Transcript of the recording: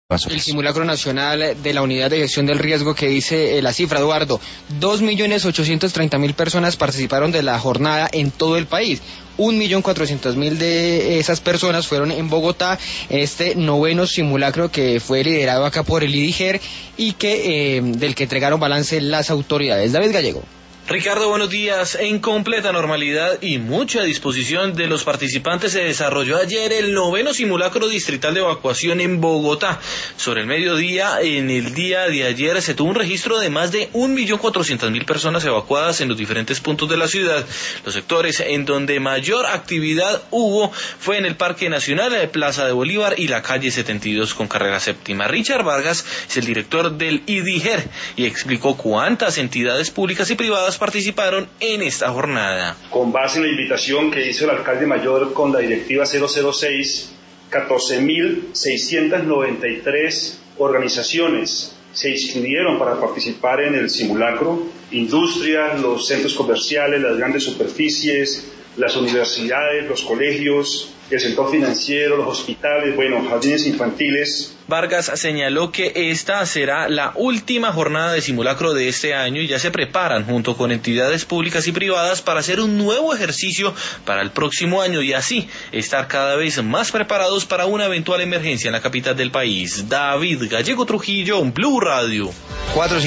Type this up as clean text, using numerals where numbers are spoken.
El simulacro nacional de la Unidad de Gestión del Riesgo, que dice la cifra, Eduardo, 2.830.000 personas participaron de la jornada en todo el país. 1.400.000 de esas personas fueron en Bogotá, en este noveno simulacro que fue liderado acá por el IDIGER y que del que entregaron balance las autoridades. David Gallego. Ricardo, buenos días. En completa normalidad y mucha disposición de los participantes se desarrolló ayer el noveno simulacro distrital de evacuación en Bogotá. Sobre el mediodía, en el día de ayer, se tuvo un registro de más de 1.400.000 personas evacuadas en los diferentes puntos de la ciudad. Los sectores en donde mayor actividad hubo fue en el Parque Nacional, Plaza de Bolívar y la calle 72 con carrera séptima. Richard Vargas es el director del IDIGER y explicó cuántas entidades públicas y privadas participaron en esta jornada. Con base en la invitación que hizo el alcalde mayor con la directiva 006, 14.693 organizaciones se inscribieron para participar en el simulacro. Industrias, los centros comerciales, las grandes superficies, las universidades, los colegios, el sector financiero, los hospitales, jardines infantiles. Vargas señaló que esta será la última jornada de simulacro de este año y ya se preparan junto con entidades públicas y privadas para hacer un nuevo ejercicio para el próximo año y así estar cada vez más preparados para una eventual emergencia en la capital del país. David Gallego Trujillo, Blue Radio.